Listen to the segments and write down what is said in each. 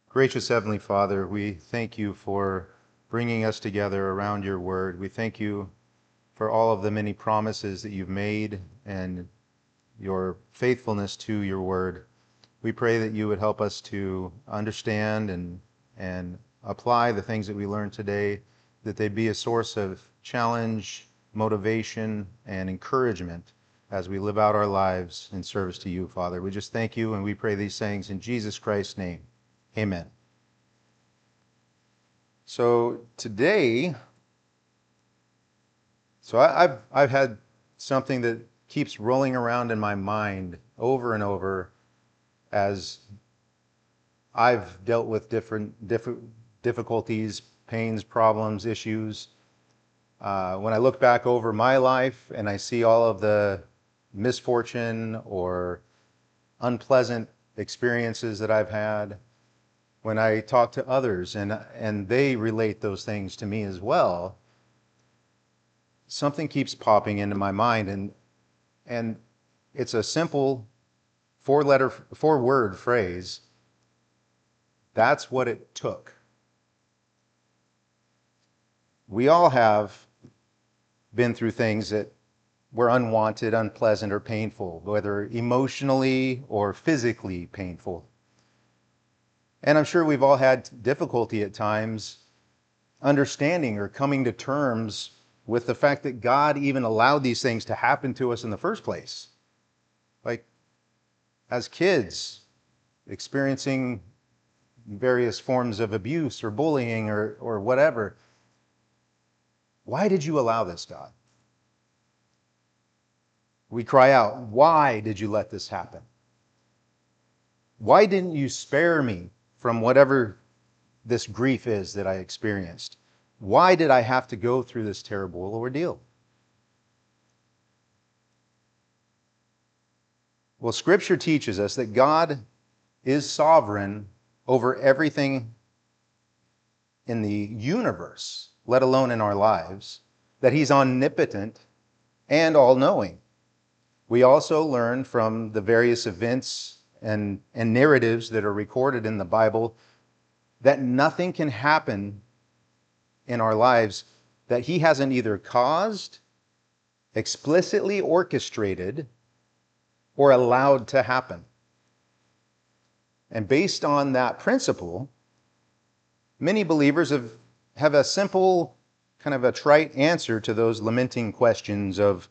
Gracious Heavenly Father, we thank you for bringing us together around your word. We thank you for all of the many promises that you've made and your faithfulness to your word. We pray that you would help us to understand and apply the things that we learned today, that they be a source of challenge, motivation, and encouragement as we live out our lives in service to you, Father. We just thank you and we pray these things in Jesus Christ's name. Amen. So today, I've had something that keeps rolling around in my mind over and over as I've dealt with different difficulties, pains, problems, issues. When I look back over my life and I see all of the misfortune or unpleasant experiences that I've had, when I talk to others and they relate those things to me as well, something keeps popping into my mind, and it's a simple four word phrase. That's what it took. We all have been through things that were unwanted, unpleasant, or painful, whether emotionally or physically painful. And I'm sure we've all had difficulty at times understanding or coming to terms with the fact that God even allowed these things to happen to us in the first place. Like as kids, experiencing various forms of abuse or bullying or whatever. Why did you allow this, God? We cry out, why did you let this happen? Why didn't you spare me from whatever this grief is that I experienced? Why did I have to go through this terrible ordeal? Well, Scripture teaches us that God is sovereign over everything in the universe, let alone in our lives, that He's omnipotent and all-knowing. We also learn from the various events and narratives that are recorded in the Bible that nothing can happen in our lives that He hasn't either caused, explicitly orchestrated, or allowed to happen. And based on that principle, many believers have a simple, kind of a trite answer to those lamenting questions of,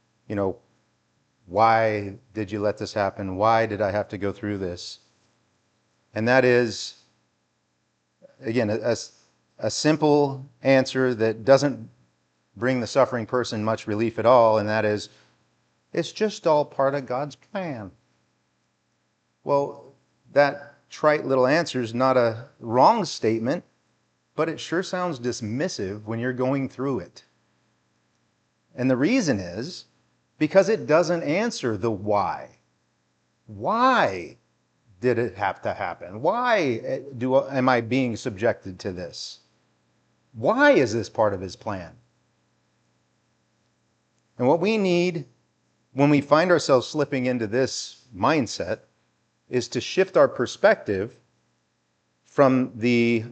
why did you let this happen? Why did I have to go through this? And that is, again, a simple answer that doesn't bring the suffering person much relief at all, and that is, it's just all part of God's plan. Well, that trite little answer is not a wrong statement, but it sure sounds dismissive when you're going through it. And the reason is because it doesn't answer the why. Why did it have to happen? Why am I being subjected to this? Why is this part of His plan? And what we need when we find ourselves slipping into this mindset is to shift our perspective from the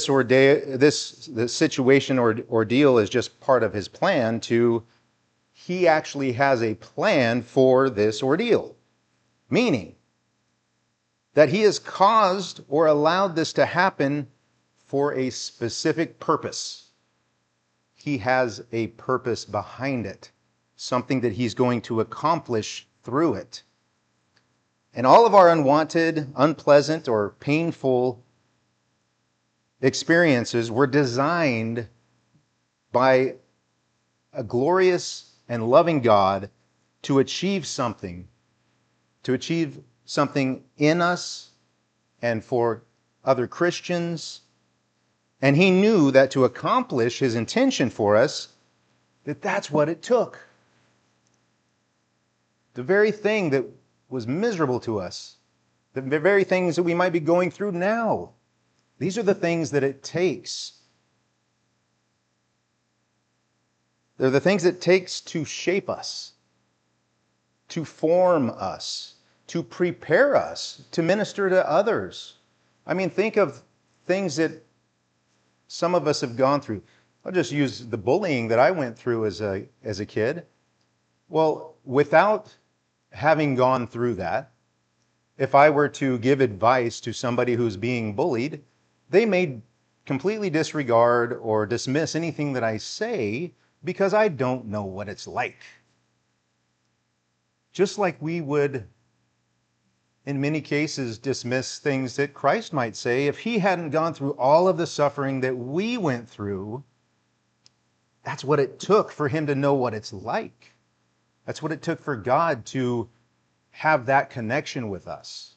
situation or ordeal is just part of His plan to He actually has a plan for this ordeal. Meaning that He has caused or allowed this to happen for a specific purpose. He has a purpose behind it, something that He's going to accomplish through it. And all of our unwanted, unpleasant, or painful experiences were designed by a glorious and loving God to achieve something in us and for other Christians. And He knew that to accomplish His intention for us, that's what it took. The very thing that was miserable to us, the very things that we might be going through now, these are the things that it takes. They're the things it takes to shape us, to form us, to prepare us to minister to others, I mean, think of things that some of us have gone through. I'll just use the bullying that I went through as a kid. Well, without having gone through that, if I were to give advice to somebody who's being bullied, they may completely disregard or dismiss anything that I say because I don't know what it's like. Just like we would, in many cases, dismiss things that Christ might say if he hadn't gone through all of the suffering that we went through. That's what it took for him to know what it's like. That's what it took for God to have that connection with us.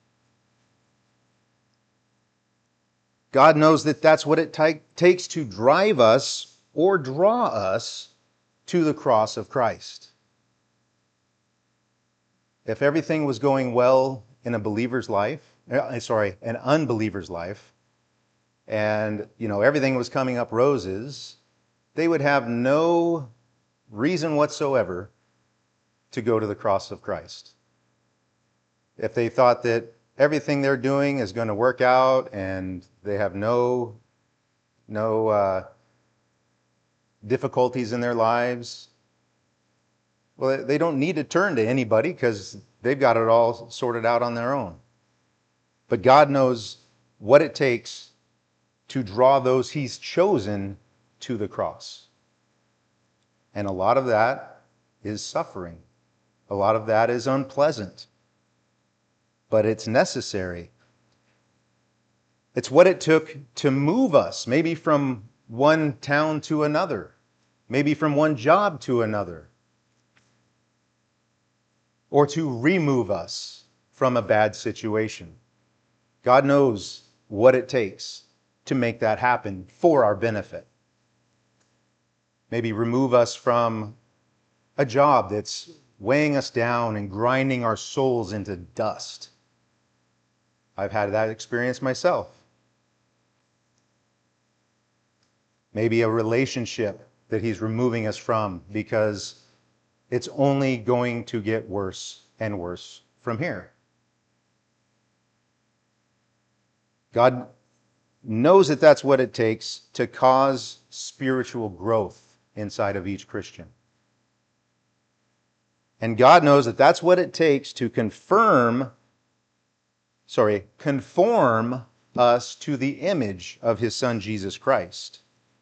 God knows that that's what it takes to drive us or draw us to the cross of Christ. If everything was going well in a believer's life, an unbeliever's life, and everything was coming up roses, they would have no reason whatsoever to go to the cross of Christ. If they thought that everything they're doing is going to work out and they have no difficulties in their lives, well, they don't need to turn to anybody because they've got it all sorted out on their own. But God knows what it takes to draw those he's chosen to the cross. And a lot of that is suffering. A lot of that is unpleasant. But it's necessary. It's what it took to move us, maybe from one town to another, maybe from one job to another, or to remove us from a bad situation. God knows what it takes to make that happen for our benefit. Maybe remove us from a job that's weighing us down and grinding our souls into dust. I've had that experience myself. Maybe a relationship that he's removing us from because it's only going to get worse and worse from here. God knows that that's what it takes to cause spiritual growth inside of each Christian. And God knows that that's what it takes to conform us to the image of his Son, Jesus Christ.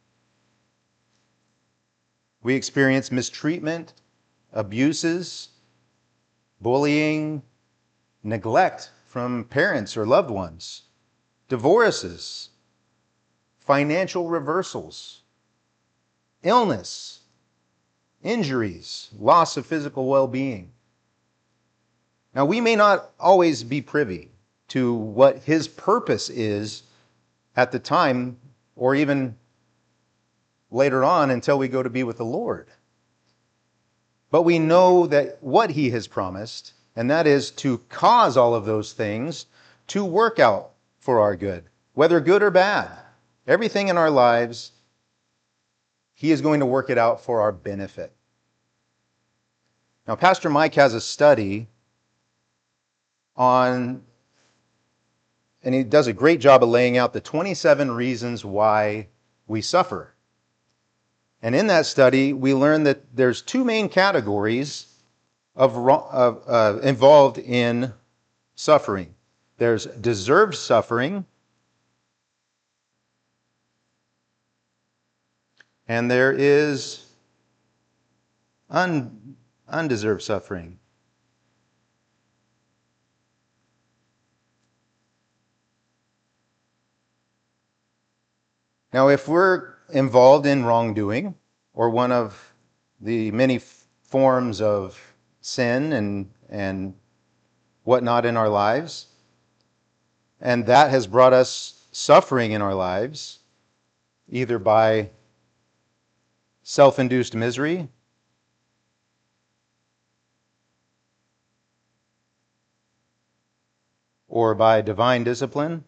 We experience mistreatment, abuses, bullying, neglect from parents or loved ones, divorces, financial reversals, illness, injuries, loss of physical well-being. Now, we may not always be privy to what his purpose is at the time or even later on until we go to be with the Lord. But we know that what he has promised, and that is to cause all of those things to work out for our good, whether good or bad. Everything in our lives, he is going to work it out for our benefit. Now, Pastor Mike has a study on, and he does a great job of laying out the 27 reasons why we suffer. And in that study, we learn that there's two main categories involved in suffering. There's deserved suffering, and there is undeserved suffering. Now, if we're involved in wrongdoing or one of the many forms of sin and whatnot in our lives, and that has brought us suffering in our lives, either by self-induced misery, or by divine discipline,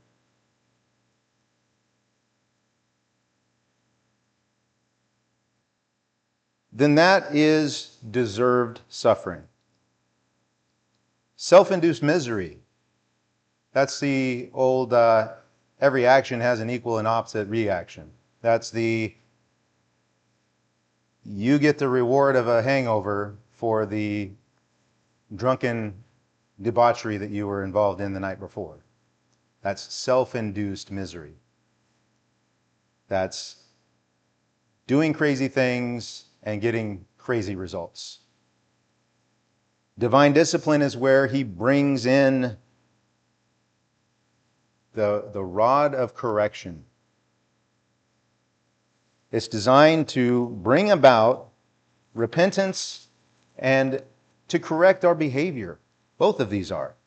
then that is deserved suffering. Self-induced misery That's the old every action has an equal and opposite reaction. That's the you get the reward of a hangover for the drunken debauchery that you were involved in the night before. That's self-induced misery. That's doing crazy things and getting crazy results. Divine discipline is where he brings in the rod of correction. It's designed to bring about repentance and to correct our behavior. Both of these are.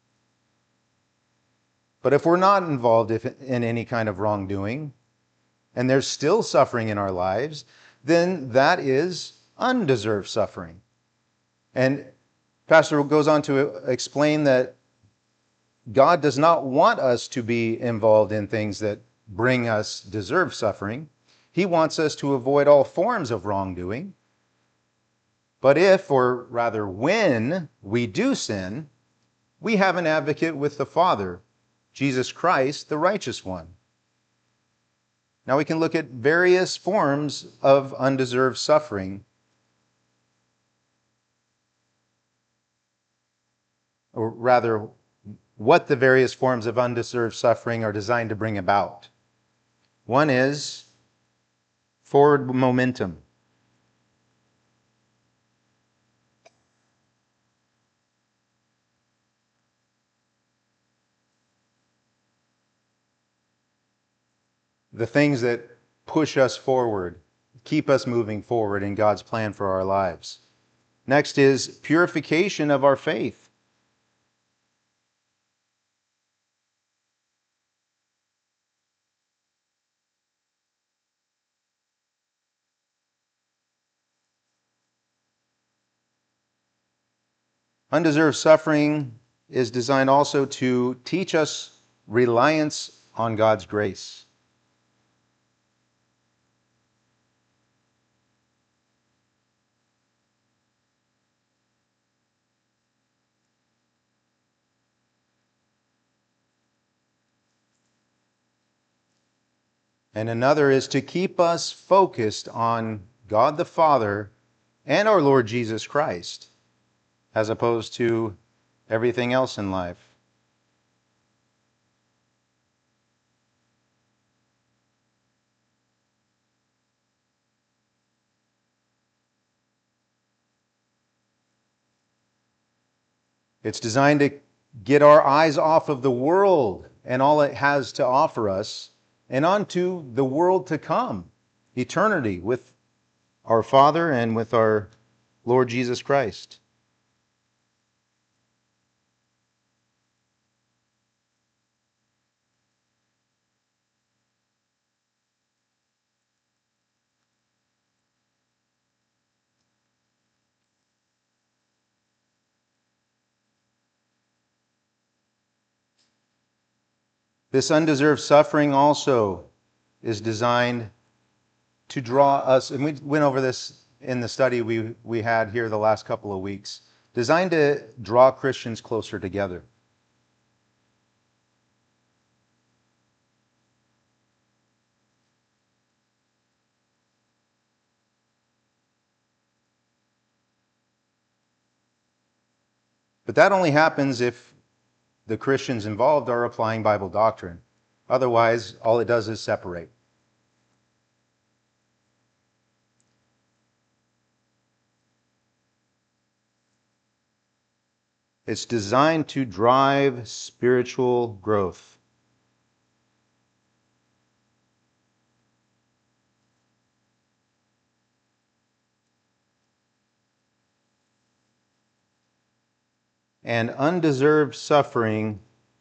But if we're not involved in any kind of wrongdoing, and there's still suffering in our lives, then that is undeserved suffering. And Pastor goes on to explain that God does not want us to be involved in things that bring us deserved suffering. He wants us to avoid all forms of wrongdoing. But if, or rather when, we do sin, we have an advocate with the Father, Jesus Christ, the righteous one. Now we can look at various forms of undeserved suffering, or rather, what the various forms of undeserved suffering are designed to bring about. One is forward momentum. The things that push us forward, keep us moving forward in God's plan for our lives. Next is purification of our faith. Undeserved suffering is designed also to teach us reliance on God's grace. And another is to keep us focused on God the Father and our Lord Jesus Christ, as opposed to everything else in life. It's designed to get our eyes off of the world and all it has to offer us and onto the world to come, eternity with our Father and with our Lord Jesus Christ. This undeserved suffering also is designed to draw us, and we went over this in the study we had here the last couple of weeks, designed to draw Christians closer together. But that only happens if the Christians involved are applying Bible doctrine. Otherwise, all it does is separate. It's designed to drive spiritual growth. And undeserved suffering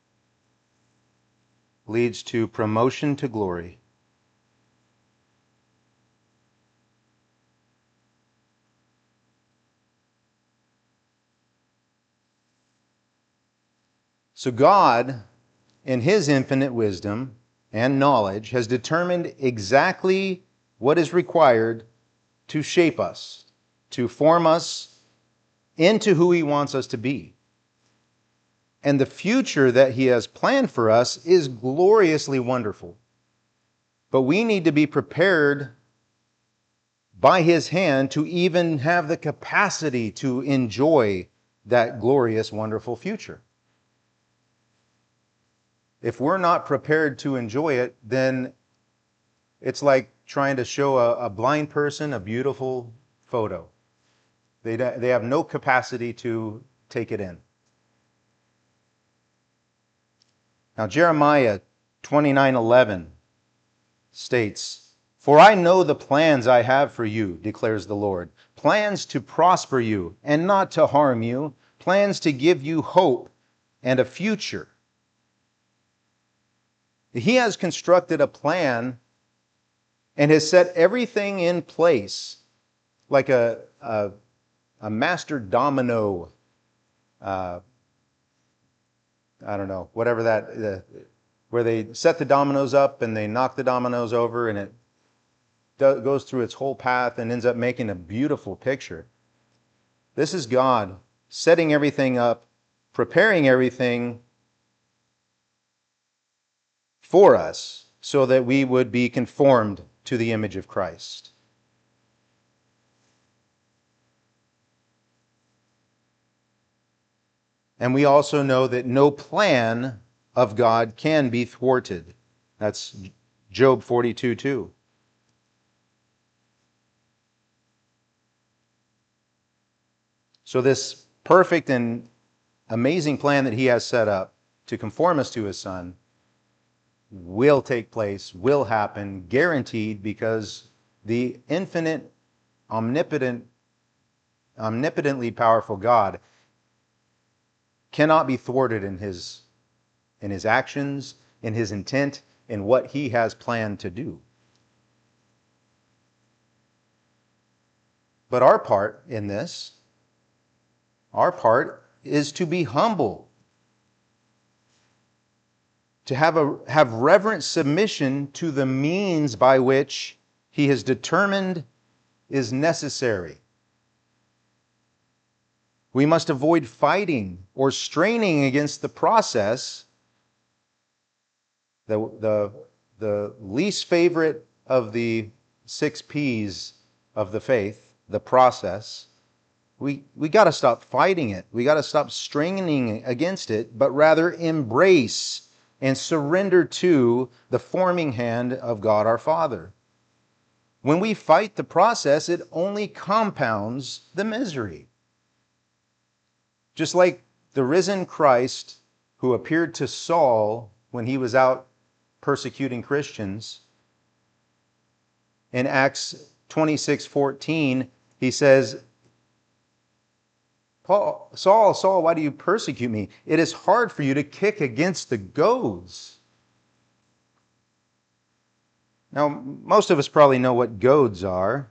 leads to promotion to glory. So God, in His infinite wisdom and knowledge, has determined exactly what is required to shape us, to form us into who He wants us to be. And the future that He has planned for us is gloriously wonderful. But we need to be prepared by His hand to even have the capacity to enjoy that glorious, wonderful future. If we're not prepared to enjoy it, then it's like trying to show a blind person a beautiful photo. They have no capacity to take it in. Now, Jeremiah 29:11 states, "For I know the plans I have for you, declares the Lord, plans to prosper you and not to harm you, plans to give you hope and a future." He has constructed a plan and has set everything in place like a master domino, I don't know, whatever that, where they set the dominoes up and they knock the dominoes over and it goes through its whole path and ends up making a beautiful picture. This is God setting everything up, preparing everything for us so that we would be conformed to the image of Christ. And we also know that no plan of God can be thwarted. That's Job 42:2. So this perfect and amazing plan that He has set up to conform us to His Son will take place, will happen, guaranteed, because the infinite, omnipotently powerful God cannot be thwarted in His actions, in His intent, in what He has planned to do. But our part in this, our part is to be humble, to have reverent submission to the means by which He has determined is necessary. We must avoid fighting or straining against the process, the least favorite of the 6 P's of the faith, the process. We got to stop fighting it. We got to stop straining against it, but rather embrace and surrender to the forming hand of God our Father. When we fight the process, it only compounds the misery. Just like the risen Christ who appeared to Saul when he was out persecuting Christians, in Acts 26:14, he says, Saul, Saul, why do you persecute me? It is hard for you to kick against the goads. Now, most of us probably know what goads are.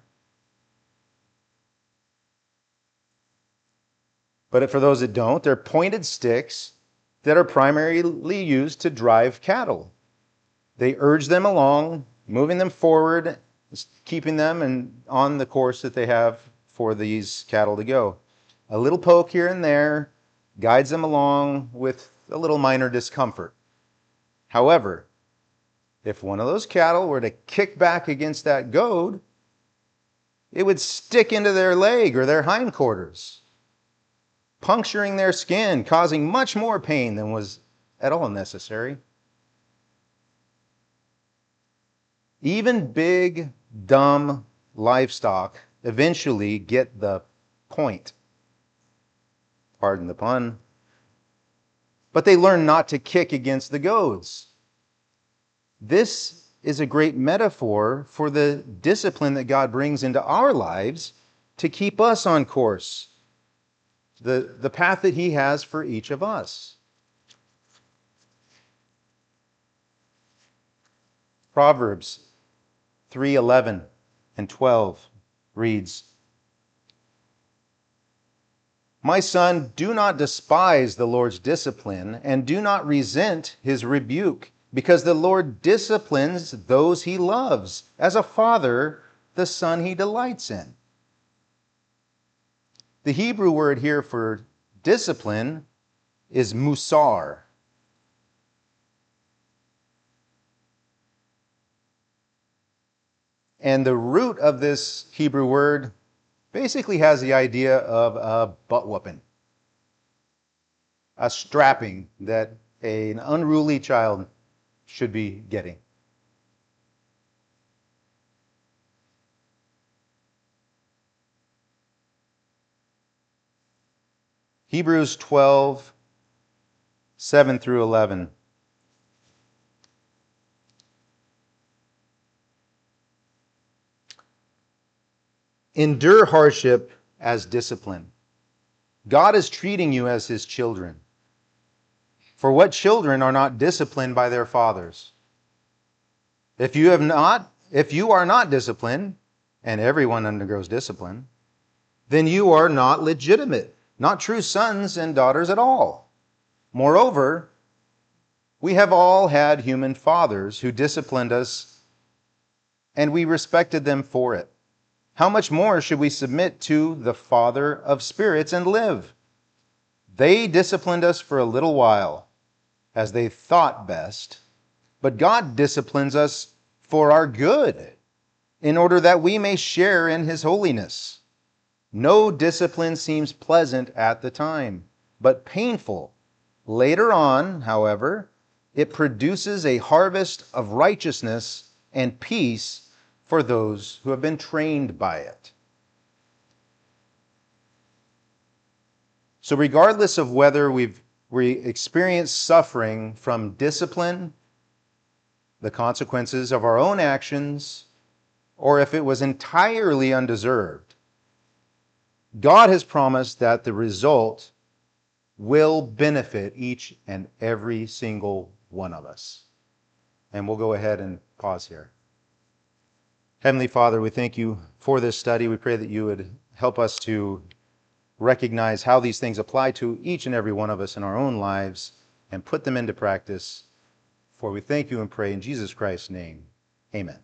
But for those that don't, they're pointed sticks that are primarily used to drive cattle. They urge them along, moving them forward, keeping them on the course that they have for these cattle to go. A little poke here and there guides them along with a little minor discomfort. However, if one of those cattle were to kick back against that goad, it would stick into their leg or their hindquarters, puncturing their skin, causing much more pain than was at all necessary. Even big, dumb livestock eventually get the point. Pardon the pun. But they learn not to kick against the goads. This is a great metaphor for the discipline that God brings into our lives to keep us on course, the path that He has for each of us. Proverbs 3:11 and 12 reads, "My son, do not despise the Lord's discipline, and do not resent His rebuke, because the Lord disciplines those He loves, as a father the son He delights in." The Hebrew word here for discipline is musar. And the root of this Hebrew word basically has the idea of a butt whooping, a strapping that an unruly child should be getting. Hebrews 12, 7 through 11. Endure hardship as discipline. God is treating you as his children. For what children are not disciplined by their fathers? If you are not disciplined, and everyone undergoes discipline, then you are not legitimate, not true sons and daughters at all. Moreover, we have all had human fathers who disciplined us, and we respected them for it. How much more should we submit to the Father of spirits and live? They disciplined us for a little while, as they thought best, but God disciplines us for our good, in order that we may share in his holiness. No discipline seems pleasant at the time, but painful. Later on, however, it produces a harvest of righteousness and peace for those who have been trained by it. So regardless of whether we experience suffering from discipline, the consequences of our own actions, or if it was entirely undeserved, God has promised that the result will benefit each and every single one of us. And we'll go ahead and pause here. Heavenly Father, we thank you for this study. We pray that you would help us to recognize how these things apply to each and every one of us in our own lives and put them into practice. For we thank you and pray in Jesus Christ's name. Amen.